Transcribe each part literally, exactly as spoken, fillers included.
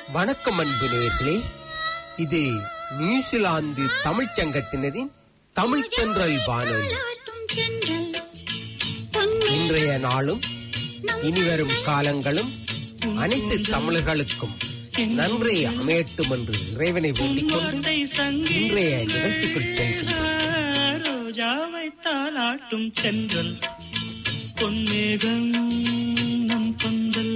வணக்கம் அன்பு நேயர்களே, இது நியூசிலாந்து தமிழ்ச் சங்கத்தினரின் தமிழ் தென்றல் வானொலி. இன்றைய நாளும் இனிவரும் காலங்களும் அனைத்து தமிழர்களுக்கும் நன்றி அமையட்டும் என்று இறைவனை வேண்டிக் கொண்டு இன்றைய நிகழ்ச்சிக்குள் செல்கின்றோம். ரோஜாவை தாலாட்டும் சென்றல் பொன்மேகம் நம் பந்தல்.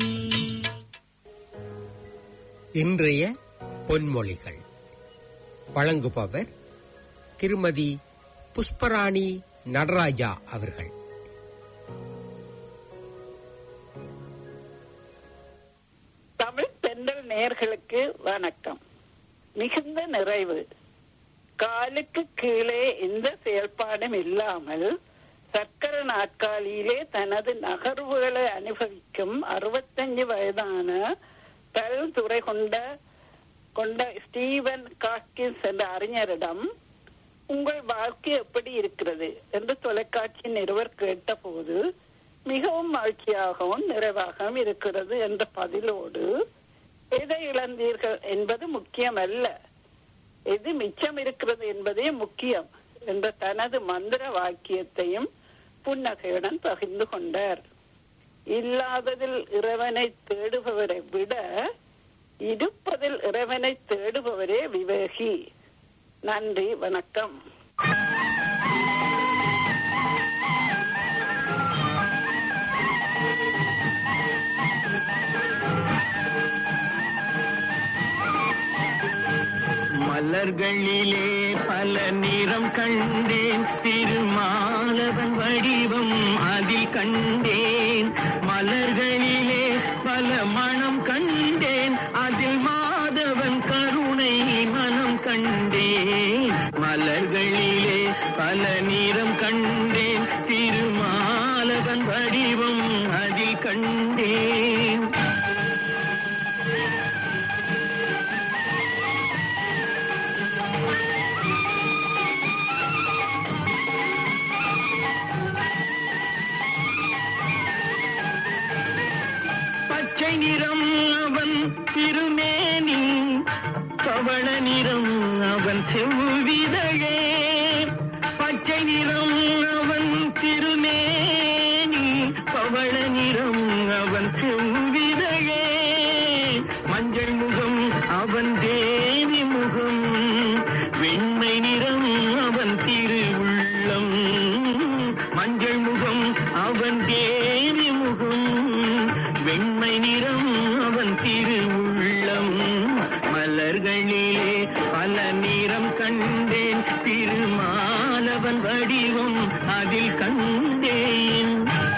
இன்றைய பொன்மொழிகள் வழங்குபவர் திருமதி புஷ்பராணி நடராஜா அவர்கள். தமிழ் தென்றல் நேயர்களுக்கு வணக்கம். மிகுந்த நிறைவு. காலுக்கு கீழே எந்த செயல்பாடும் இல்லாமல் சக்கர நாற்காலியிலே தனது நகர்வுகளை அனுபவிக்கும் அறுபத்தஞ்சு வயதான பல்துறை கொண்ட கொண்ட ஸ்டீவன் காஸ்கின்ஸ் என்ற அறிஞரிடம் உங்கள் வாழ்க்கை எப்படி இருக்கிறது என்று தொலைக்காட்சி நிருபர் கேட்ட போது மிகவும் மகிழ்ச்சியாகவும் நிறைவாகவும் இருக்கிறது என்ற பதிலோடு எதை இழந்தீர்கள் என்பது முக்கியமல்ல, எது மிச்சம் இருக்கிறது என்பதே முக்கியம் என்ற தனது மந்திர வாக்கியத்தையும் புன்னகையுடன் பகிர்ந்து கொண்டார். இல்லாததில் இறைவனை தேடுபவரை விட இருப்பதில் இறைவனை தேடுபவரே விவேகி. நன்றி, வணக்கம். மலர்களிலே பல நிறம் கண்டேன், திருமாலவன் வடிவம் அதில் கண்டேன். மலர்களிலே பல மனம் கண்டேன், அதில் மாதவன் கருணை மனம் கண்டேன். மலர்களிலே பல நிறம் கண்டேன், திருமாலவன் வடிவம் அதில் கண்டேன். பச்சை நிறம் அவன் திருமேனி, பவள நிறம் அவன் செவ்விதழே. பச்சை நிறம் அவன் திருமேனி, பவள நிறம் அவன் செவ்விதழே. மஞ்சள் முகம் அவன் தேவி முகம், வெண்மை நிறம் அவன் திருவுள்ளம். மஞ்சள் முகம் அவன் தேவி முகம், வெண்மை நிறம் அவன் திருவுள்ளம். மலர்களிலே பல நிறம் கண்டேன், திருமாலவன் வடிவம் அதில் கண்டேன்.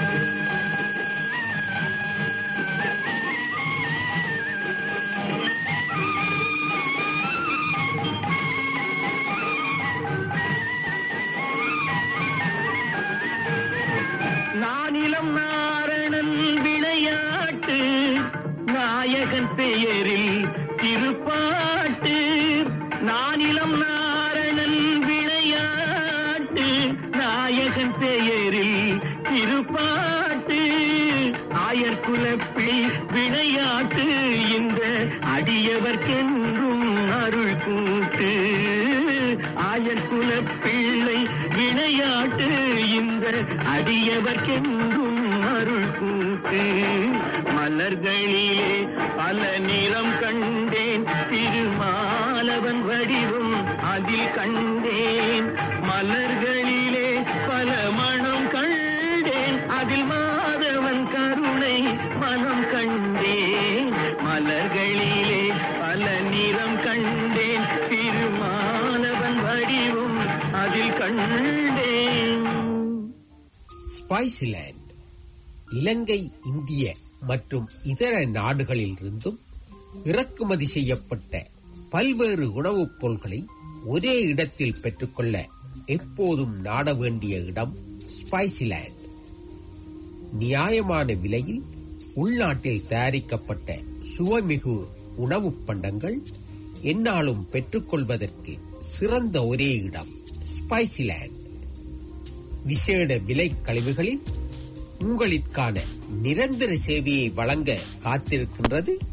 நானிலம் நாரணன் விளையாட்டு, நாயகன் பெயரில் திருப்பாட்டு. நானிலம் நாரணன் விளையாட்டு, நாயகன் பெயரில் திருப்பாட்டு. ஆயர்குலப்பில் விளையாட்டு, இந்த அடியவர்க்கென்றும் அருள் கூட்டு. ஆயர்குலப்பிள்ளை விளையாட்டு, இந்த அடியவர்க்கென்றும் அருள் கூட்டு. மலர்களிலே பல நிறம் கண்டேன், திருமாலவன் வடிவம் அதில் கண்டேன். மலர்களிலே பல மனம் கண்டேன், அதில் மாதவன் கருணை மனம் கண்டேன். மலர்களிலே பல நிறம் கண்டேன், திருமாலவன் வடிவம் அதில் கண்டேன். ஸ்பைசிலாந்து இலங்கை, இந்திய மற்றும் இதர நாடுகளில் இருந்தும் இறக்குமதி செய்யப்பட்ட பல்வேறு உணவுப் பொருட்களை ஒரே இடத்தில் பெற்றுக்கொள்ள எப்போதும் நாட வேண்டிய இடம் ஸ்பைசிலாந்து. நியாயமான விலையில் உள்நாட்டில் தயாரிக்கப்பட்ட சுவைமிகு உணவுப் பண்டங்கள் எந்நாளும் பெற்றுக்கொள்வதற்கு சிறந்த ஒரே இடம் ஸ்பைசிலாந்து. விசேட விலை கழிவுகளில் உங்களுக்கான நிரந்தர சேவையை வழங்க காத்திருக்கின்றது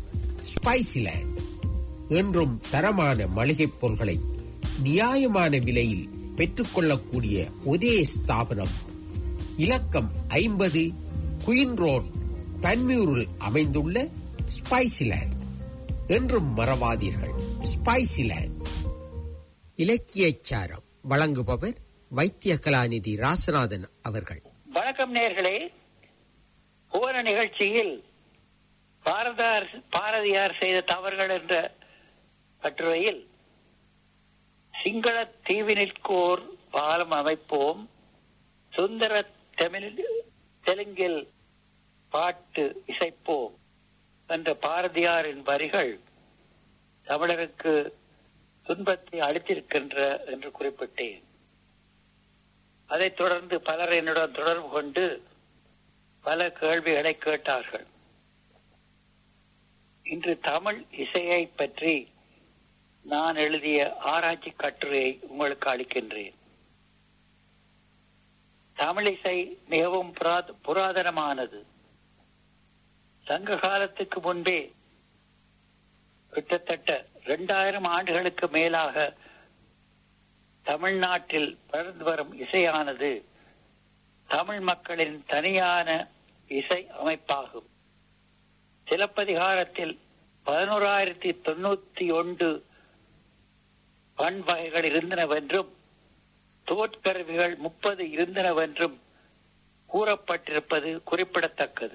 ஸ்பைசிலேண்ட். என்றும் தரமான மளிகைப் பொருட்களை நியாயமான விலையில் பெற்றுக்கொள்ளக்கூடிய ஒரே ஸ்தாபனம் இலக்கம் ஐம்பது குயின் ரோட், பன்மியூரில் அமைந்துள்ள ஸ்பைசிலேண்ட். என்றும் மறவாதீர்கள், ஸ்பைசிலேண்ட். இலக்கியச்சாரம் வழங்குபவர் வைத்திய கலாநிதி ராசநாதன் அவர்கள். வணக்கம் நேயர்களே. புவன நிகழ்ச்சியில் பாரதார் பாரதியார் செய்த தவறுகள் என்ற கட்டுரையில் சிங்கள தீவினிற்கோர் பாலம் அமைப்போம், சுந்தர தமிழ் தெலுங்கில் பாட்டு இசைப்போம் என்ற பாரதியாரின் வரிகள் தமிழருக்கு துன்பத்தை அளித்திருக்கின்ற என்று குறிப்பிட்டேன். அதைத் தொடர்ந்து பலர் என்னுடன் தொடர்பு கொண்டு பல கேள்விகளை கேட்டார்கள். இன்று தமிழ் இசையை பற்றி நான் எழுதிய ஆராய்ச்சி கட்டுரையை உங்களுக்கு அளிக்கின்றேன். தமிழ் இசை மிகவும் புராதனமானது. சங்க காலத்துக்கு முன்பே கிட்டத்தட்ட இரண்டாயிரம் ஆண்டுகளுக்கு மேலாக தமிழ்நாட்டில் வளர்ந்து வரும் இசையானது தமிழ் மக்களின் தனியான இசை அமைப்பாகும். சிலப்பதிகாரத்தில் பதினோராயிரத்தி தொண்ணூத்தி ஒன்று பண் வகைகள் இருந்தனவென்றும் தோற்கருவிகள் முப்பது இருந்தனவென்றும் கூறப்பட்டிருப்பது குறிப்பிடத்தக்கது.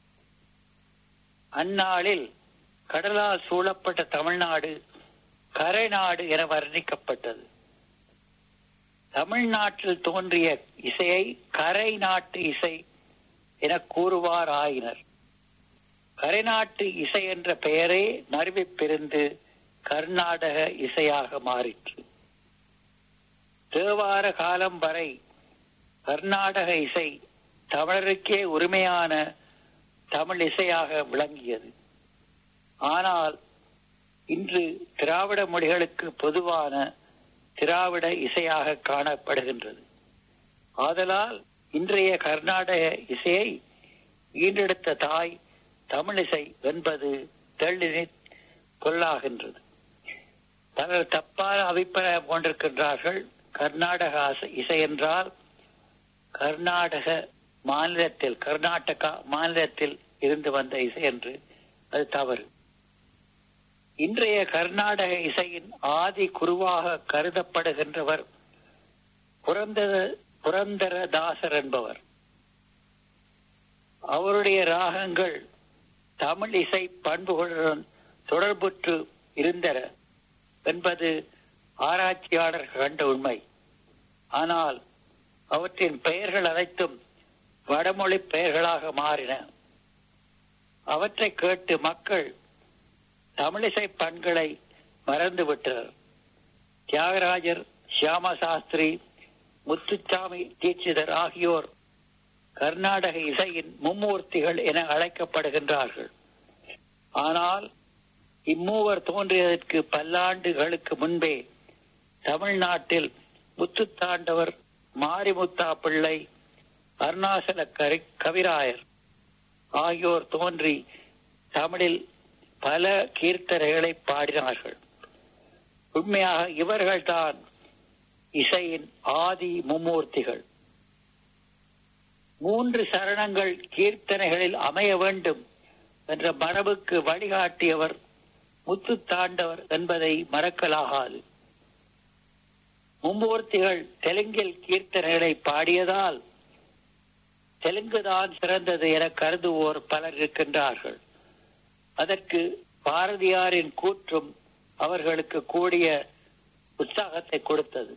அந்நாளில் கடலால் சூழப்பட்ட தமிழ்நாடு கரை நாடு என வர்ணிக்கப்பட்டது. தமிழ்நாட்டில் தோன்றிய இசையை கரை நாட்டு இசை என கூறுவார் ஆயினர். கரைநாட்டு இசை என்ற பெயரே நறுவி பிரிந்து கர்நாடக இசையாக மாறிற்று. தேவார காலம் வரை கர்நாடக இசை தமிழருக்கே உரிமையான தமிழ் இசையாக விளங்கியது. ஆனால் இன்று திராவிட மொழிகளுக்கு பொதுவான திராவிட இசையாக காணப்படுகின்றது. ஆதலால் இன்றைய கர்நாடக இசையை ஈண்டெடுத்த தாய் தமிழிசை என்பது தெளினி கொள்ளாகின்றது. பலர் தப்பான அபிப்பிராயம் கொண்டிருக்கின்றார்கள். கர்நாடக இசை என்றால் கர்நாடக மாநிலத்தில் கர்நாடகா மாநிலத்தில் இருந்து வந்த இசை என்று. அது தவறு. இன்றைய கர்நாடக இசையின் ஆதி குருவாக கருதப்படுகின்றவர் புரந்தர புரந்தரதாசர் என்பவர். அவருடைய ராகங்கள் தமிழ் இசை பண்புகளுடன் தொடர்புற்று இருந்தன என்பது ஆராய்ச்சியாளர்கள் கண்ட உண்மை. ஆனால் அவற்றின் பெயர்கள் அனைத்தும் வடமொழி பெயர்களாக மாறின. அவற்றை கேட்டு மக்கள் தமிழிசை பண்களை மறந்துவிட்டனர். தியாகராஜர், சியாம சாஸ்திரி, முத்துச்சாமி தீட்சிதர் ஆகியோர் கர்நாடக இசையின் மும்மூர்த்திகள் என அழைக்கப்படுகின்றார்கள். ஆனால் இம்மூவர் தோன்றியதற்கு பல்லாண்டுகளுக்கு முன்பே தமிழ்நாட்டில் முத்துத்தாண்டவர், மாரிமுத்தா பிள்ளை, அருணாசல கரி கவிராயர் ஆகியோர் தோன்றி தமிழில் பல கீர்த்தனைகளை பாடினார்கள். உண்மையாக இவர்கள்தான் இசையின் ஆதி மும்மூர்த்திகள். மூன்று சரணங்கள் கீர்த்தனைகளில் அமைய வேண்டும் என்ற மரபுக்கு வழிகாட்டியவர் முத்துத்தாண்டவர் என்பதை மறக்கலாகாது. மும்மூர்த்திகள் தெலுங்கில் கீர்த்தனைகளை பாடியதால் தெலுங்குதான் சிறந்தது என கருதுவோர் பலர் இருக்கின்றார்கள். அதற்கு பாரதியாரின் கூற்றும் அவர்களுக்கு கூடிய உற்சாகத்தை கொடுத்தது.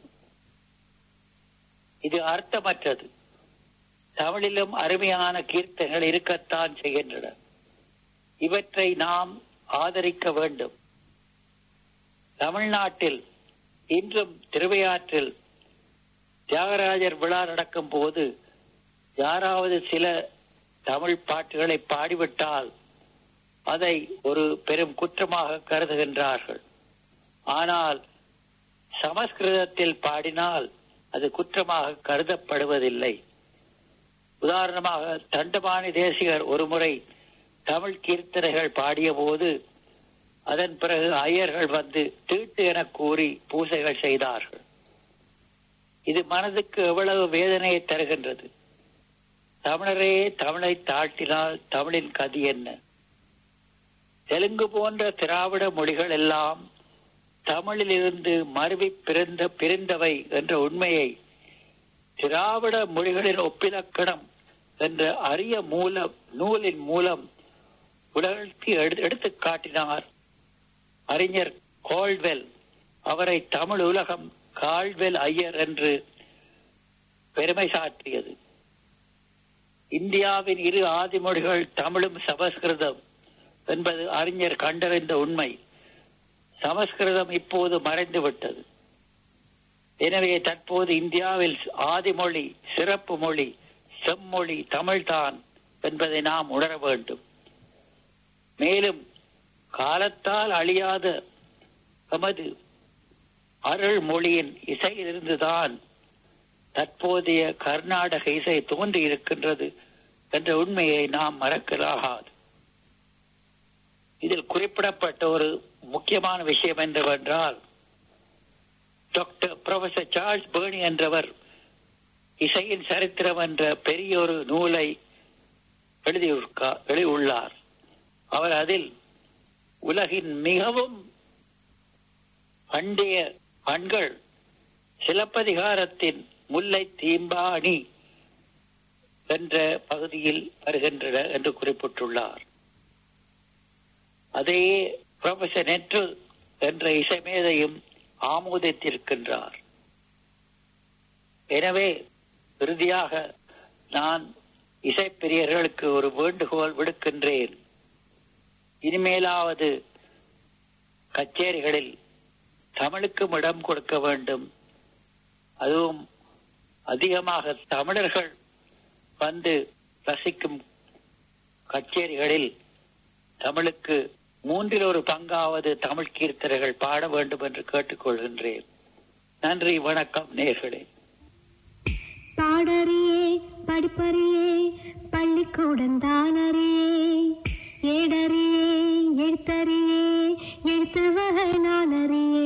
இது அர்த்தமற்றது. தமிழிலும் அருமையான கீர்த்தனைகள் இருக்கத்தான் செய்கின்றன. இவற்றை நாம் ஆதரிக்க வேண்டும். தமிழ்நாட்டில் இன்றும் திருவையாற்றில் தியாகராஜர் விழா நடக்கும் போது யாராவது சில தமிழ் பாட்டுகளை பாடிவிட்டால் அதை ஒரு பெரும் குற்றமாக கருதுகின்றார்கள். ஆனால் சமஸ்கிருதத்தில் பாடினால் அது குற்றமாக கருதப்படுவதில்லை. உதாரணமாக தண்டபாணி தேசிகர் ஒருமுறை தமிழ் கீர்த்தனைகள் பாடிய போது அதன் பிறகு ஐயர்கள் வந்து தீட்டு என கூறி பூசைகள் செய்தார்கள். இது மனதுக்கு எவ்வளவு வேதனையை தருகின்றது. தமிழரே தமிழை தாழ்த்தினால் தமிழின் கதி என்ன? தெலுங்கு போன்ற திராவிட மொழிகள் எல்லாம் தமிழில் இருந்து மருவி பிறந்த பிரிந்தவை என்ற உண்மையை திராவிட மொழிகளின் ஒப்பிலக்கணம் என்ற அரிய மூல நூலின் மூலம் உலகத்தை எடுத்து காட்டினார் அறிஞர் கால்ட்வெல். அவரை தமிழ் உலகம் கால்ட்வெல் ஐயர் என்று பெருமை சாற்றியது. இந்தியாவின் இரு ஆதிமொழிகள் தமிழும் சமஸ்கிருதம் என்பது அறிஞர் கண்டறிந்த உண்மை. சமஸ்கிருதம் இப்போது மறைந்து விட்டது. எனவே தற்போது இந்தியாவில் ஆதிமொழி, சிறப்பு மொழி, செம்மொழி தமிழ்தான் என்பதை நாம் உணர வேண்டும். மேலும் காலத்தால் அழியாத நமது அருள் மொழியின் இசையிலிருந்துதான் தற்போதைய கர்நாடக இசை தோன்றி இருக்கின்றது என்ற உண்மையை நாம் மறக்கலாகாது. இதில் குறிப்பிடப்பட்ட ஒரு முக்கியமான விஷயம் என்னவென்றால், டாக்டர் ப்ரொஃபசர் சார்ல்ஸ் பேர்னி என்றவர் இசையின் சரித்திரம் என்ற பெரிய ஒரு நூலை எழுதியுள்ளார். அவர் அதில் உலகின் மிகவும் பண்டைய பண்கள் சிலப்பதிகாரத்தின் முல்லை தீம்பாணி என்ற பகுதியில் வருகின்றன என்று குறிப்பிட்டுள்ளார். அதையே புரொஃபசர் நெற்று என்ற இசைமேதையும் ஆமோதித்திருக்கின்றார். எனவே இறுதியாக நான் இசைப்பிரியர்களுக்கு ஒரு வேண்டுகோள் விடுக்கின்றேன். இனிமேலாவது கச்சேரிகளில் தமிழுக்கும் இடம் கொடுக்க வேண்டும். அதுவும் அதிகமாக தமிழர்கள் வந்து ரசிக்கும் கச்சேரிகளில் தமிழுக்கு மூன்றில் ஒரு பங்காவது தமிழ் கீர்த்தனைகள் பாட வேண்டும் என்று கேட்டுக்கொள்கின்றேன். நன்றி, வணக்கம் நேயர்களே. பாடறியே படிப்பறியே பள்ளிக்கூடம் தானறியே ஏடறியே எழுத்தறியே எழுத்து வகை நான் அறியே.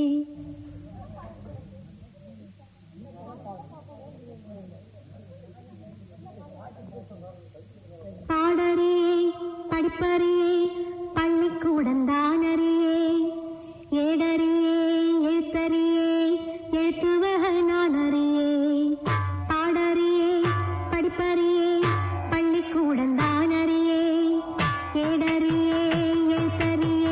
பாடறியே படிப்பறியே பள்ளிக்கூடம் தானறியே ஏடறியே எழுத்தறியே எழுத்து வகை நான் அறியே. பாடறியே படிப்பறியே பள்ளிக்கூடம் தானறியே ஏடறியே எழுத்தறியே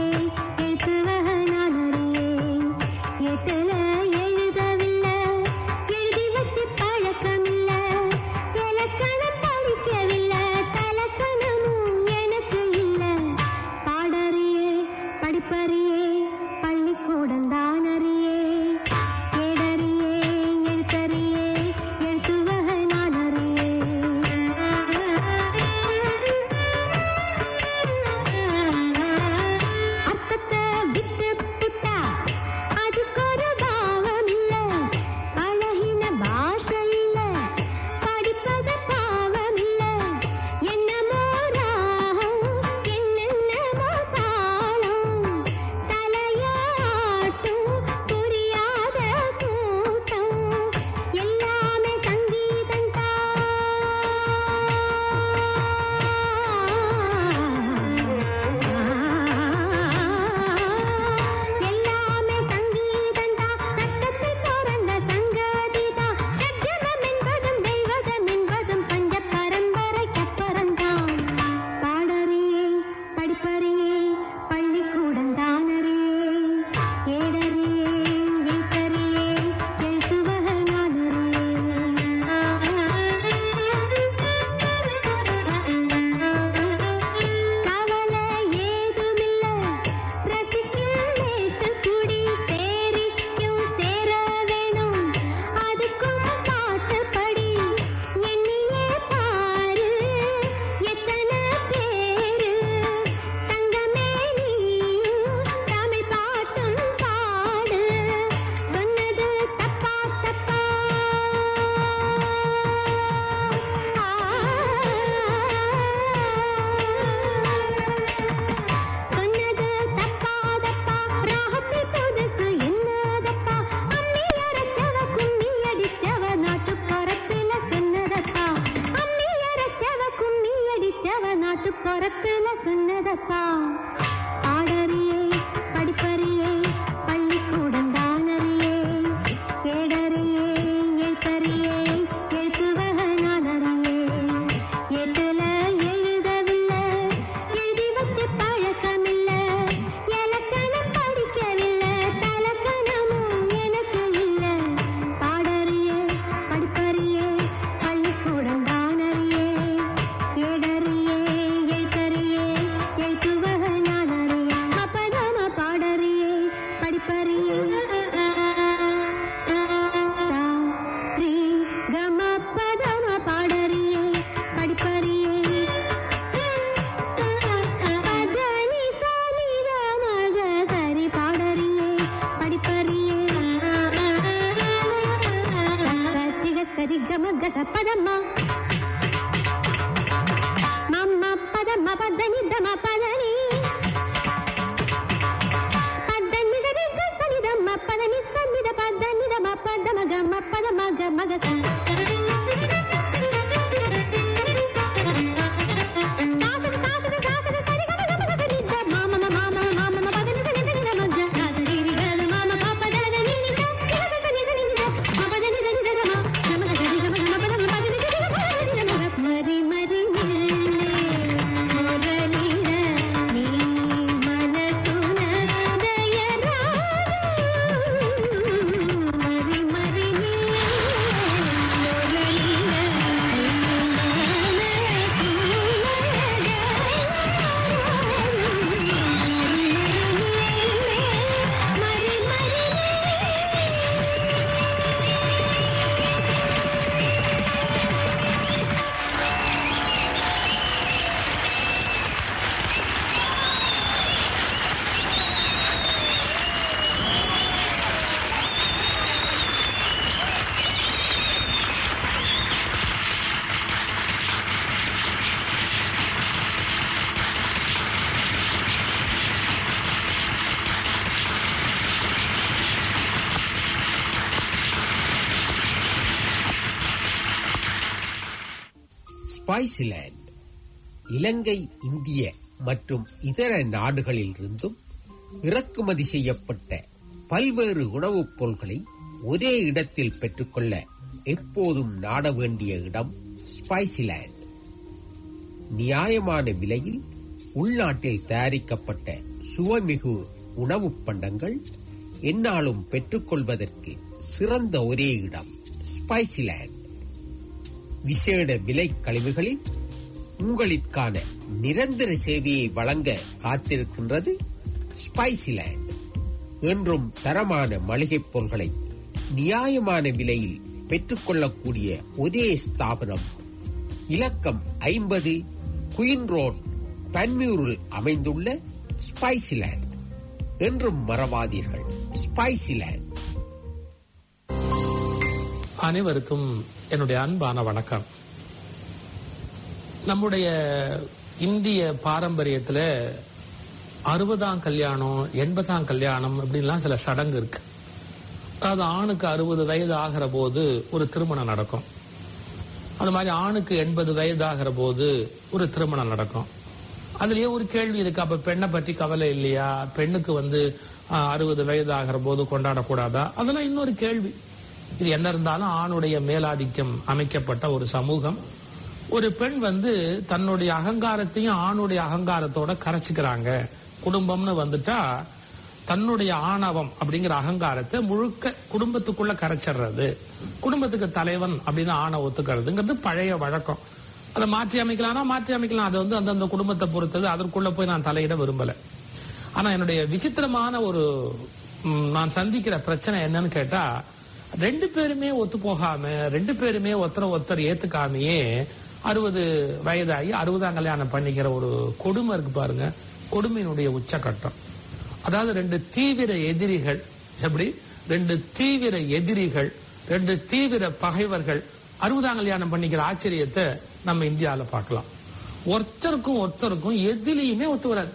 ஸ்பைசிலேண்ட் இலங்கை, இந்திய மற்றும் இதர நாடுகளில் இருந்தும் இறக்குமதி செய்யப்பட்ட பல்வேறு உணவுப் பொருட்களை ஒரே இடத்தில் பெற்றுக்கொள்ள எப்போதும் நாட வேண்டிய இடம் ஸ்பைசிலேண்ட். நியாயமான விலையில் உள்நாட்டில் தயாரிக்கப்பட்ட சுவைமிகு உணவுப் பண்டங்கள் எந்நாளும் பெற்றுக்கொள்வதற்கு சிறந்த ஒரே இடம் ஸ்பைசிலேண்ட். விசேட விலை கழிவுகளில் உங்களுக்கான நிரந்தர சேவையை வழங்க காத்திருக்கின்றது ஸ்பைசிலேண்ட். என்றும் தரமான மளிகைப் பொருட்களை நியாயமான விலையில் பெற்றுக்கொள்ளக்கூடிய ஒரே ஸ்தாபனம் இலக்கம் ஐம்பது குயின் ரோட், பன்மியூரில் அமைந்துள்ள ஸ்பைசிலேண்ட். என்றும் மறவாதீர்கள், ஸ்பைசிலேண்ட். அனைவருக்கும் என்னுடைய அன்பான வணக்கம். நம்முடைய இந்திய பாரம்பரியத்துல அறுபதாம் கல்யாணம், எண்பதாம் கல்யாணம் அப்படின்லாம் சில சடங்கு இருக்கு. அதாவது ஆணுக்கு அறுபது வயது ஆகிற போது ஒரு திருமணம் நடக்கும். அது மாதிரி ஆணுக்கு எண்பது வயது ஆகிற போது ஒரு திருமணம் நடக்கும். அதுலயே ஒரு கேள்வி இருக்கு, அப்ப பெண்ணை பற்றி கவலை இல்லையா? பெண்ணுக்கு வந்து அறுபது வயது ஆகிற போது கொண்டாடக்கூடாதா? அதெல்லாம் இன்னொரு கேள்வி. இது என்ன இருந்தாலும் ஆணுடைய மேலாதிக்கம் அமைக்கப்பட்ட ஒரு சமூகம். ஒரு பெண் வந்து தன்னுடைய அகங்காரத்தையும் ஆணுடைய அகங்காரத்தோட கரைச்சிக்கிறாங்க. குடும்பம்னு வந்துட்டா தன்னுடைய ஆணவம் அப்படிங்கிற அகங்காரத்தை முழுக்க குடும்பத்துக்குள்ள கரைச்சிடுறது, குடும்பத்துக்கு தலைவன் அப்படின்னு ஆணை ஒத்துக்கிறதுங்கிறது பழைய வழக்கம். அதை மாற்றி அமைக்கலாம்னா மாற்றி அமைக்கலாம். அதை வந்து அந்தந்த குடும்பத்தை பொறுத்தது. அதற்குள்ள போய் நான் தலையிட விரும்பல. ஆனா என்னுடைய விசித்திரமான ஒரு நான் சந்திக்கிற பிரச்சனை என்னன்னு கேட்டா, ரெண்டு பேருமே ஒத்து போகாம, ரெண்டு பேருமே ஒருத்தர ஒருத்தர் ஏத்துக்காமையே அறுபது வயதாகி அறுபதாம் கல்யாணம் பண்ணிக்கிற ஒரு கொடுமை இருக்கு பாருங்க. கொடுமையினுடைய உச்சகட்டம். அதாவது ரெண்டு தீவிர எதிரிகள், எப்படி ரெண்டு தீவிர எதிரிகள், ரெண்டு தீவிர பகைவர்கள் அறுபதாம் கல்யாணம் பண்ணிக்கிற ஆச்சரியத்தை நம்ம இந்தியாவில் பார்க்கலாம். ஒருத்தருக்கும் ஒருத்தருக்கும் எதிலையுமே ஒத்து வராது.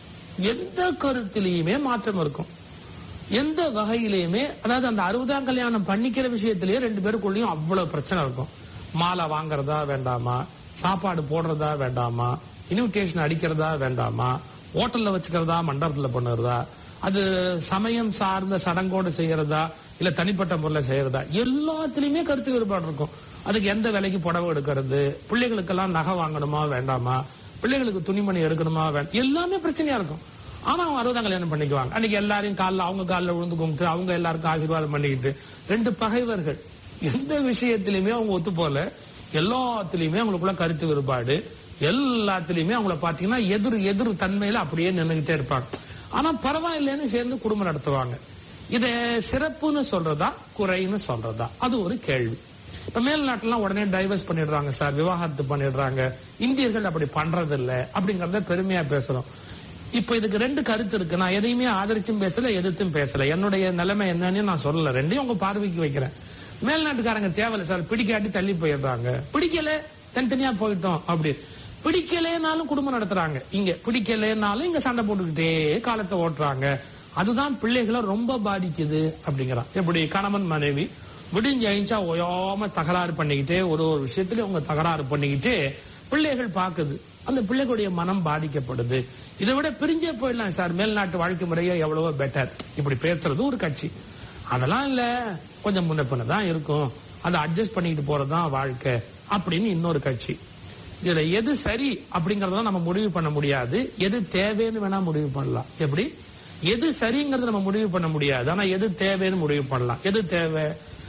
எந்த கருத்திலையுமே மாற்றம் இருக்கும். எந்த வகையிலையுமே, அதாவது அந்த அறுபதாம் கல்யாணம் பண்ணிக்கிற விஷயத்திலேயே ரெண்டு பேருக்குள்ளேயும் அவ்வளவு பிரச்சனை இருக்கும். மாலை வாங்குறதா வேண்டாமா, சாப்பாடு போடுறதா வேண்டாமா, இன்விடேஷன் அடிக்கிறதா வேண்டாமா, ஹோட்டல்ல வச்சுக்கிறதா மண்டபத்துல பண்ணுறதா, அது சமயம் சார்ந்த சடங்கோடு செய்யறதா இல்ல தனிப்பட்ட முறையில் செய்யறதா, எல்லாத்திலயுமே கருத்து வேறுபாடு இருக்கும். அதுக்கு எந்த விலைக்கு புடவை எடுக்கிறது, பிள்ளைகளுக்கெல்லாம் நகை வாங்கணுமா வேண்டாமா, பிள்ளைகளுக்கு துணிமணி எடுக்கணுமா வேண்டாம், எல்லாமே பிரச்சனையா இருக்கும். ஆனா அவங்க அறுபதாம் கல்யாணம் பண்ணிக்குவாங்க. அன்னைக்கு எல்லாரையும் காலில் அவங்க காலில் விழுந்து கும்பிட்டு அவங்க எல்லாருக்கும் ஆசீர்வாதம் பண்ணிக்கிட்டு, ரெண்டு பகைவர்கள் எந்த விஷயத்திலுமே அவங்க ஒத்து போல, எல்லாத்திலயுமே அவங்களுக்குள்ள கருத்து வேறுபாடு, எல்லாத்திலயுமே அவங்கள பாத்தீங்கன்னா எதிர் எதிர் தன்மையில அப்படியே நின்றுகிட்டே இருப்பாங்க. ஆனா பரவாயில்லைன்னு சேர்ந்து குடும்பம் நடத்துவாங்க. இத சிறப்புன்னு சொல்றதா குறைன்னு சொல்றதா, அது ஒரு கேள்வி. இப்ப மேல்நாட்டுலாம் உடனே டைவர்ஸ் பண்ணிடுறாங்க சார், விவாகரத்து பண்ணிடுறாங்க. இந்தியர்கள் அப்படி பண்றது இல்லை அப்படிங்கறத பெருமையா பேசுறோம். இப்ப இதுக்கு ரெண்டு கருத்து இருக்கு. நான் எதையுமே ஆதரிச்சும் பேசல, எதிர்த்தும் பேசல. என்னுடைய நிலைமை என்னன்னு நான் சொல்லல, ரெண்டையும் உங்க பார்வைக்கு வைக்கிறேன். மேல்நாட்டுக்காரங்க தேவையில்லை சார், பிடிக்காட்டி தள்ளி போயிடுறாங்க, பிடிக்கல தனித்தனியா போயிட்டோம். அப்படி பிடிக்கலனாலும் குடும்பம் நடத்துறாங்க, இங்க பிடிக்கலனாலும் இங்க சண்டை போட்டுக்கிட்டே காலத்தை ஓட்டுறாங்க. அதுதான் பிள்ளைகளை ரொம்ப பாதிக்குது அப்படிங்கிறான். எப்படி கணவன் மனைவி விடிஞ்சு அழிஞ்சா ஓயாம தகராறு பண்ணிக்கிட்டே ஒரு ஒரு விஷயத்துல அவங்க தகராறு பண்ணிக்கிட்டே பிள்ளைகள் பாக்குது, அந்த பிள்ளைகளுடைய மனம் பாதிக்கப்படுது. இதை விட பிரிஞ்சே போயிடலாம் சார், மேல்நாட்டு வாழ்க்கை முறையே எவ்வளவோ பெட்டர், இப்படி பேசுறது ஒரு கட்சி. அதெல்லாம் இல்ல, கொஞ்சம் முன்ன பின்ன தான் இருக்கும், அதை அட்ஜஸ்ட் பண்ணிக்கிட்டு போறதுதான் வாழ்க்கை அப்படின்னு இன்னொரு கட்சி. இதுல எது சரி அப்படிங்கறதெல்லாம் நம்ம முடிவு பண்ண முடியாது, எது தேவைன்னு வேணா முடிவு பண்ணலாம். எப்படி எது சரிங்கிறத நம்ம முடிவு பண்ண முடியாது, ஆனா எது தேவைன்னு முடிவு பண்ணலாம். எது தேவை?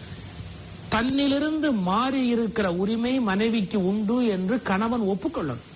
தன்னிலிருந்து மாறி இருக்கிற உரிமை மனைவிக்கு உண்டு என்று கணவன் ஒப்புக்கொள்ளணும்.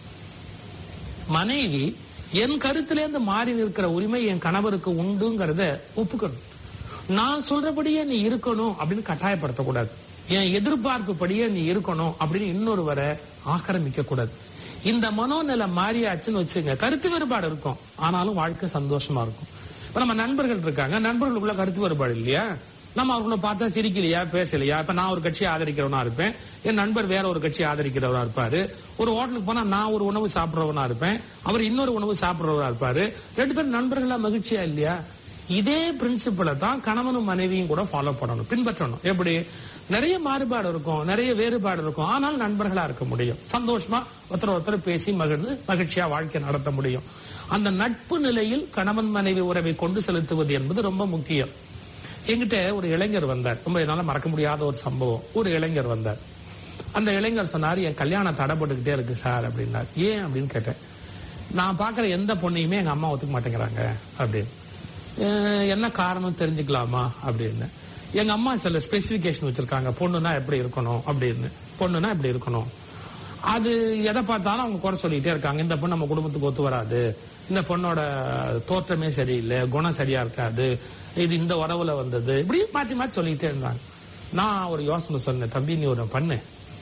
மனைவி என் கருத்திலேருந்து மாறி நிற்கிற உரிமை என் கணவருக்கு உண்டுங்கிறத ஒப்புக்கணும். நான் சொல்றபடியே நீ இருக்கணும் அப்படின்னு கட்டாயப்படுத்தக்கூடாது. என் எதிர்பார்ப்பு படியே நீ இருக்கணும் அப்படின்னு இன்னொருவரை ஆக்கிரமிக்க கூடாது. இந்த மனோநிலை மாறியாச்சுன்னு வச்சுங்க, கருத்து வேறுபாடு இருக்கும், ஆனாலும் வாழ்க்கை சந்தோஷமா இருக்கும். இப்ப நம்ம நண்பர்கள் இருக்காங்க, நண்பர்களுக்குள்ள கருத்து வேறுபாடு இல்லையா, நம்ம அவர்களை பார்த்தா சிரிக்கலையா பேசலையா. இப்ப நான் ஒரு கட்சியை ஆதரிக்கிறவனா இருப்பேன், என் நண்பர் வேற ஒரு கட்சியை ஆதரிக்கிறவரா இருப்பாரு. ஒரு ஹோட்டலுக்கு போனா நான் ஒரு உணவு சாப்பிடுறவனா இருப்பேன், அவர் இன்னொரு உணவு சாப்பிடுறவரா இருப்பாரு. ரெண்டு பேரும் நண்பர்களா மகிழ்ச்சியா இல்லையா? இதே பிரின்சிபலை தான் கணவனும் மனைவியும் கூட ஃபாலோ பண்ணணும், பின்பற்றணும். எப்படி நிறைய மாறுபாடு இருக்கும், நிறைய வேறுபாடு இருக்கும். ஆனால் நண்பர்களா இருக்க முடியும். சந்தோஷமா ஒருத்தர் ஒருத்தர் பேசி மகிழ்ந்து மகிழ்ச்சியா வாழ்க்கை நடத்த முடியும். அந்த நட்பு நிலையில் கணவன் மனைவி உறவை கொண்டு செலுத்துவது என்பது ரொம்ப முக்கியம். என்கிட்ட ஒரு இளைஞர் வந்தார். ரொம்ப என்னால மறக்க முடியாத ஒரு சம்பவம். ஒரு இளைஞர் வந்தார். அந்த இளைஞர் சொன்னார், என் கல்யாணம் தடைப்பட்டுக்கிட்டே இருக்கு சார் அப்படின்னார். ஏன் அப்படின்னு கேட்டேன். நான் பாக்குற எந்த பொண்ணையுமே எங்க அம்மா ஒத்துக்க மாட்டேங்கிறாங்க அப்படின்னு. என்ன காரணம் தெரிஞ்சுக்கலாமா அப்படின்னு. எங்க அம்மா சில ஸ்பெசிபிகேஷன் வச்சிருக்காங்க. பொண்ணுனா எப்படி இருக்கணும் அப்படின்னு. பொண்ணுனா எப்படி இருக்கணும், அது எதை பார்த்தாலும் அவங்க குறை சொல்லிட்டே இருக்காங்க. இந்த பொண்ணு நம்ம குடும்பத்துக்கு ஒத்து வராது, இந்த பொண்ணோட தோற்றமே சரியில்லை, குணம் சரியா இருக்காது, இது இந்த உறவுல வந்தது, இப்படி மாத்தி மாத்தி சொல்லிட்டே இருந்தாங்க. நான் ஒரு யோசனை சொன்னேன், தம்பி நீ ஒரு பண்ணு,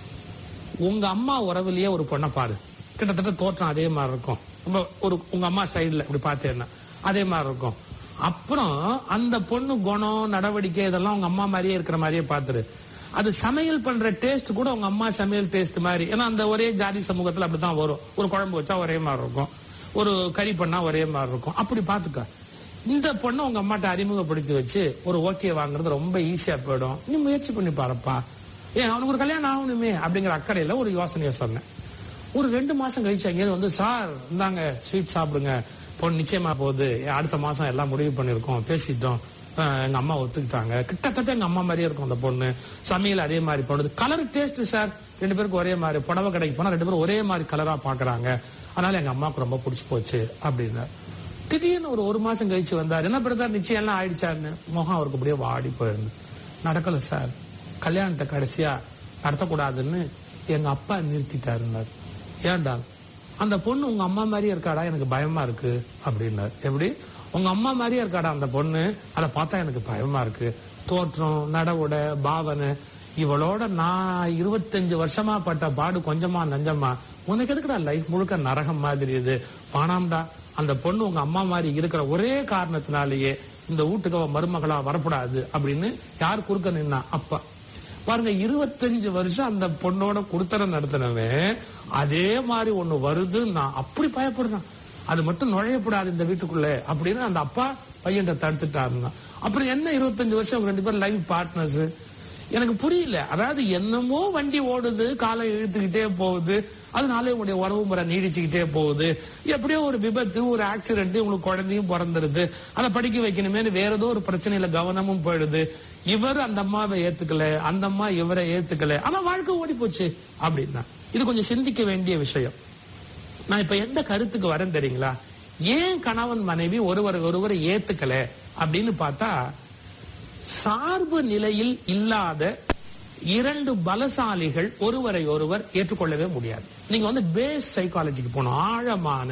உங்க அம்மா உறவுலயே ஒரு பொண்ணை பாரு, கிட்டத்தட்ட தோற்றம் அதே மாதிரி இருக்கும், ஒரு உங்க அம்மா சைடுல இப்படி பார்த்தேன்னா அதே மாதிரி இருக்கும். அப்புறம் அந்த பொண்ணு குணம் நடவடிக்கை இதெல்லாம் உங்க அம்மா மாதிரியே இருக்கிற மாதிரியே பாத்துரு. அது சமையல் பண்ற டேஸ்ட் கூட உங்க அம்மா சமையல் டேஸ்ட் மாதிரி. ஏன்னா அந்த ஒரே ஜாதி சமூகத்துல அப்படித்தான் வரும். ஒரு குழம்பு வச்சா ஒரே மாதிரி இருக்கும், ஒரு கறி பண்ணா ஒரே மாதிரி இருக்கும். அப்படி பாத்துக்க. இந்த பொண்ணை உங்க அம்மாட்ட அறிமுகப்படுத்தி வச்சு ஒரு ஓகே வாங்குறது ரொம்ப ஈஸியா போயிடும். நீ முயற்சி பண்ணி பாருப்பா, ஏன் அவனுக்கு ஒரு கல்யாணம் ஆகணுமே அப்படிங்கிற அக்கறையில ஒரு யோசனையை சொன்னேன். ஒரு ரெண்டு மாசம் கழிச்சு அங்கே வந்து, சார் இந்தாங்க ஸ்வீட் சாப்பிடுங்க, பொண்ணு நிச்சயமா போகுது, அடுத்த மாசம் எல்லாம் முடிவு பண்ணிருக்கோம், பேசிட்டோம், எங்க அம்மா ஒத்துக்கிட்டாங்க, கிட்டத்தட்ட எங்க அம்மா மாதிரியே இருக்கும் அந்த பொண்ணு, சமையல் அதே மாதிரி போடுது, கலர் டேஸ்ட் சார் ரெண்டு பேருக்கு ஒரே மாதிரி, புடவை கடைக்கு போனா ரெண்டு பேரும் ஒரே மாதிரி கலரா பாக்குறாங்க, அதனால எங்க அம்மாவுக்கு ரொம்ப பிடிச்சு போச்சு அப்படின்னா. திடீர்னு ஒரு ஒரு மாசம் கழிச்சு வந்தார். என்ன பிரதர் நிச்சயம் எல்லாம் ஆயிடுச்சாருன்னு. முகம் அவருக்கு அப்படியே வாடி போயிருந்து. நடக்கல சார், கல்யாணத்தை கடைசியா நடத்தக்கூடாதுன்னு எங்க அப்பா நிறுத்திட்டாருன்னாரு. ஏன்டா, அந்த பொண்ணு உங்க அம்மா மாதிரியே இருக்காடா, எனக்கு பயமா இருக்கு அப்படின்னாரு. எப்படி, உங்க அம்மா மாதிரியே இருக்காடா அந்த பொண்ணு, அதை பார்த்தா எனக்கு பயமா இருக்கு, தோற்றம் நடவுட பாவனை, இவளோட நான் இருபத்தஞ்சு வருஷமா பட்ட பாடு கொஞ்சமா நஞ்சமா, உனக்கு எதுக்குடா லைஃப் முழுக்க நரகம் மாதிரி இது, வானாம்டா, அந்த பொண்ணு உங்க அம்மா மாதிரி இருக்கிற ஒரே காரணத்தினாலேயே இந்த வீட்டுக்கு அவ மருமகளா வரக்கூடாது அப்படின்னு யார் குறுக்க நின்னா? அப்பா. பாருங்க, இருபத்தஞ்சு வருஷம் அந்த பொண்ணோட குடுத்தரம் நடத்தினவன் அதே மாதிரி ஒண்ணு வருது, நான் அப்படி பயப்படுறேன், அது மட்டும் நுழையப்படாது இந்த வீட்டுக்குள்ள அப்படின்னு அந்த அப்பா பையன் தடுத்துட்டாருன்னா. அப்புறம் என்ன இருபத்தஞ்சு வருஷம் ரெண்டு பேரும் லைஃப் பார்ட்னர்ஸ்? எனக்கு புரியல. அதாவது என்னமோ வண்டி ஓடுது, காலை இழுத்துக்கிட்டே போகுது, அதனால உங்களுடைய உறவு முறை நீடிச்சுக்கிட்டே போகுது, எப்படியோ ஒரு விபத்து ஒரு ஆக்சிடென்ட், உங்களுக்கு குழந்தையும் பிறந்துருது, அதை படிக்க வைக்கணுமே வேற ஏதோ ஒரு பிரச்சனையில கவனமும் போயிடுது, இவர் அந்த அம்மாவை ஏத்துக்கல, அந்த அம்மா இவரை ஏத்துக்கல, ஆனா வாழ்க்கை ஓடி போச்சு அப்படின்னா. இது கொஞ்சம் சிந்திக்க வேண்டிய விஷயம். நான் இப்ப எந்த கருத்துக்கு வரேன் தெரியுங்களா? ஏன் கணவன் மனைவி ஒருவர் ஒருவரை ஏத்துக்கல அப்படின்னு பார்த்தா, சார்பு நிலையில் இல்லாத இரண்டு பலசாலிகள் ஒருவரை ஒருவர் ஏற்றுக்கொள்ளவே முடியாது. நீங்க வந்து பேஸ் சைக்காலஜிக்கு போகணும், ஆழமான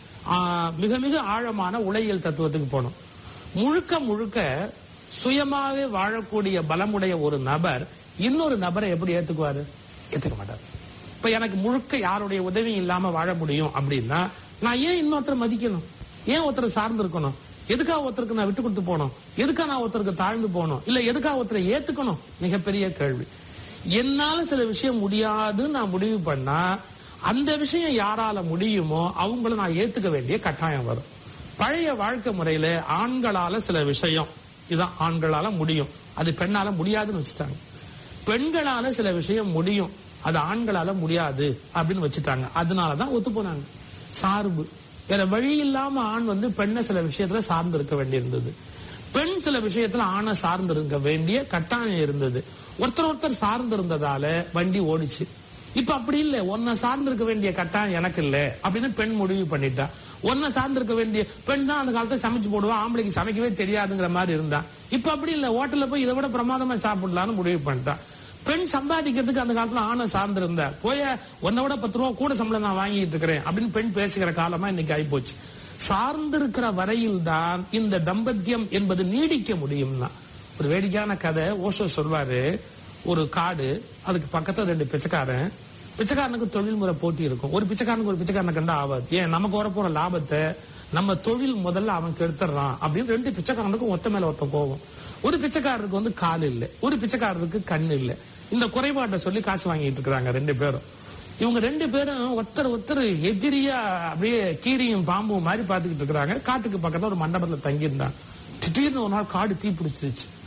மிக மிக ஆழமான உளவியல் தத்துவத்துக்கு போகணும். முழுக்க முழுக்க சுயமாவே வாழக்கூடிய பலமுடைய ஒரு நபர் இன்னொரு நபரை எப்படி ஏத்துக்குவாரு? ஏத்துக்க மாட்டார். இப்ப எனக்கு முழுக்க யாருடைய உதவி இல்லாம வாழ முடியும் அப்படின்னா, நான் ஏன் இன்னொருத்தரை மதிக்கணும்? ஏன் ஒருத்தரை சார்ந்து இருக்கணும்? எதுக்காக ஒருத்தருக்கு நான் விட்டு கொடுத்து போனோம்? எதுக்காக நான் ஒருத்தருக்கு தாழ்ந்து போனோம்? இல்ல எதுக்காக ஒருத்தரை ஏத்துக்கணும்? மிகப்பெரிய கேள்வி. என்னால சில விஷயம் முடியாது நான் முடிவு பண்ணா, அந்த விஷயம் யாரால முடியுமோ அவங்கள நான் ஏத்துக்க வேண்டிய கட்டாயம் வரும். பழைய வாழ்க்கை முறையில ஆண்களால சில விஷயம் இதான் ஆண்களால முடியும், அது பெண்ணால முடியாதுன்னு வச்சுட்டாங்க. பெண்களால சில விஷயம் முடியும், அது ஆண்களால முடியாது அப்படின்னு வச்சுட்டாங்க. அதனாலதான் ஒத்து போனாங்க. சார்பு வேற வழி இல்லாம ஆண் வந்து பெண்ணை சில விஷயத்துல சார்ந்து இருக்க வேண்டியிருந்தது, பெண் சில விஷயத்துல ஆணை சார்ந்து இருக்க வேண்டிய கட்டாயம் இருந்தது. ஒருத்தர் ஒருத்தர் சார்ந்து இருந்ததால வண்டி ஓடிச்சு. இப்ப அப்படி இல்ல, ஒன்ன சார்ந்து இருக்க வேண்டிய கட்டாயம் எனக்கு இல்ல அப்படின்னு பெண் முடிவு பண்ணிட்டா. ஒன்ன சார்ந்து இருக்க வேண்டிய பெண் தான் அந்த காலத்துல சமைச்சு போடுவா, ஆம்பளைக்கு சமைக்கவே தெரியாதுங்கிற மாதிரி இருந்தா. இப்ப அப்படி இல்ல, ஹோட்டல்ல போய் இதை விட பிரமாதமா சாப்பிடலாம்னு முடிவு பண்ணிட்டா. பெண் சம்பாதிக்கிறதுக்கு அந்த காலத்துல ஆணை சார்ந்து இருந்தா, போய ஒன்ன விட பத்து ரூபா கூட சம்பளம் நான் வாங்கிட்டு இருக்கிறேன் அப்படின்னு பெண் பேசுகிற காலமா இன்னைக்கு ஆயிப்போச்சு. சார்ந்திருக்கிற வரையில் தான் இந்த தம்பத்தியம் என்பது நீடிக்க முடியும்னா. ஒரு வேடிக்கையான கதை ஓஷோ சொல்வாரு. ஒரு காடு, அதுக்கு பக்கத்துல ரெண்டு பிச்சைக்காரன். பிச்சைக்காரனுக்கு தொழில்முறை போட்டி இருக்கும். ஒரு பிச்சைக்காரனுக்கு ஒரு பிச்சைக்காரனை கண்டா ஆகாது. ஏன், நமக்கு வரப்போற லாபத்தை நம்ம தொழில் முதல்ல அவன் கெடுத்துறான் அப்படின்னு ரெண்டு பிச்சைக்காரனுக்கும் ஒத்த மேல ஒத்த போகும். ஒரு பிச்சைக்காரருக்கு வந்து கால் இல்லை, ஒரு பிச்சைக்காரருக்கு கண்ணு இல்லை. இந்த குறைபாட்டை சொல்லி காசு வாங்கிட்டு இருக்கிறாங்க ரெண்டு பேரும். இவங்க ரெண்டு பேரும் ஒருத்தர் ஒருத்தர் எதிரியா அப்படியே கீரியும் பாம்பும் மாதிரி பாத்துக்கிட்டு இருக்கிறாங்க. காட்டுக்கு பக்கத்துல ஒரு மண்டபத்துல தங்கியிருந்தாங்க. திடீர்னு ஒரு நாள் காடு தீ பிடிச்சிருச்சு.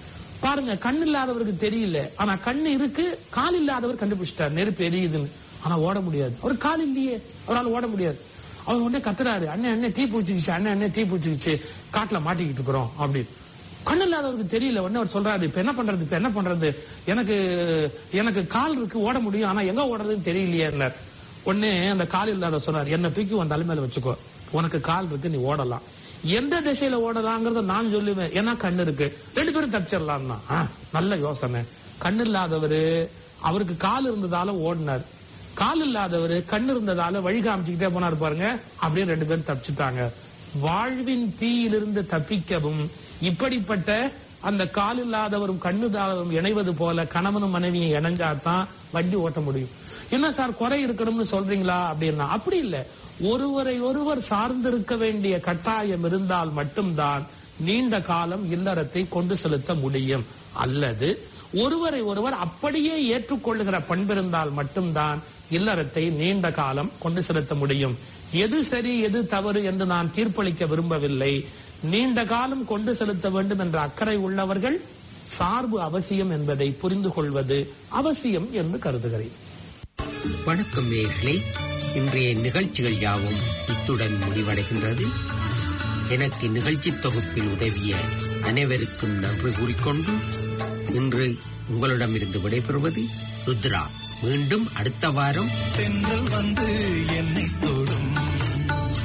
பாருங்க, கண்ணு இல்லாதவருக்கு தெரியல, ஆனா கண்ணு இருக்கு, கால் இல்லாதவர் கண்டுபிடிச்சிட்டார் நெருப்பு எரியுதுன்னு. ஆனா ஓட முடியாது, அவர் கால் இல்லையே, அவரால் ஓட முடியாது. அவர் உடனே கத்துறாரு, அண்ணன் அண்ணன் தீ பிடிச்சிக்கிச்சு, அண்ணன் அண்ணன் தீ பிடிச்சிக்கிச்சு, காட்டுல மாட்டிக்கிட்டு இருக்கிறோம் அப்படின்னு. கண்ணு இல்லாதவருக்கு தெரியல. உடனே அவர் சொல்றாரு, இப்ப என்ன பண்றது, இப்ப என்ன பண்றது, எனக்கு எனக்கு கால் இருக்கு, ஓட முடியும், ஆனா எங்க ஓடுறதுன்னு தெரியலையே. உடனே அந்த கால் இல்லாத சொன்னார், என்ன தூக்கி உன் தலைமையில வச்சுக்கோ, உனக்கு கால் இருக்கு, நீ ஓடலாம். எந்த திசையில ஓடலாங்கிறத நான் சொல்லுவேன், ஏன்னா கண்ணு இருக்கு, ரெண்டு பேரும் தப்பிச்சிடலாம்னா. நல்ல யோசனை. கண்ணு இல்லாதவரு அவருக்கு கால் இருந்ததால ஓடினார், கால் இல்லாதவரு கண்ணு இருந்ததால வழி காமிச்சுக்கிட்டே போனார் பாருங்க, அப்படியே ரெண்டு பேரும் தப்பிச்சுட்டாங்க. வாழ்வின் தீயிலிருந்து தப்பிக்கவும் இப்படிப்பட்ட அந்த கால் இல்லாதவரும் கண்ணு இல்லாதவரும் இணைவது போல கணவனும் மனைவியும் இணைஞ்சாதான் வண்டி ஓட்ட முடியும். என்ன சார் குறை இருக்கணும்னு சொல்றீங்களா அப்படின்னா, அப்படி இல்லை. ஒருவரை ஒருவர் சார்ந்திருக்க வேண்டிய கட்டாயம் இருந்தால் மட்டும்தான் நீண்ட காலம் இல்லறத்தை கொண்டு செலுத்த முடியும். அல்லது ஒருவரை ஒருவர் அப்படியே ஏற்றுக்கொள்ளுகிற பண்பிருந்தால் மட்டும்தான் இல்லறத்தை நீண்ட காலம் கொண்டு செலுத்த முடியும். எது சரி எது தவறு என்று நான் தீர்ப்பளிக்க விரும்பவில்லை. நீண்ட காலம் கொண்டு செலுத்த வேண்டும் என்ற அக்கறை உள்ளவர்கள் சார்பு அவசியம் என்பதை புரிந்து கொள்வது அவசியம் என்று கருதுகிறேன். வணக்கம் நேயர்களே, இன்றைய நிகழ்ச்சிகள் யாவும் இத்துடன் முடிவடைகின்றது. எனக்கு நிகழ்ச்சி தொகுப்பில் உதவிய அனைவருக்கும் நன்றி கூறிக்கொண்டு இன்று உங்களிடமிருந்து விடைபெறுவது ருத்ரா. மீண்டும் அடுத்த வாரம் தென்றல் வந்து என்னை தொடும்,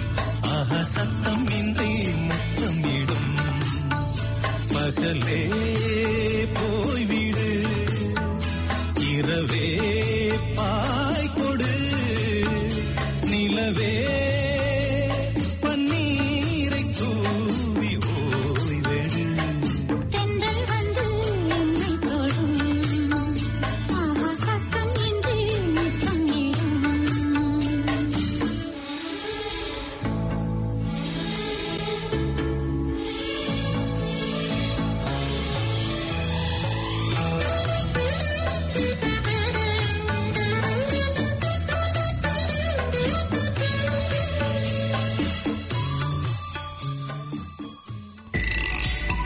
ஆஹா சத்தம் இன்றி முத்தமிடும், பகலே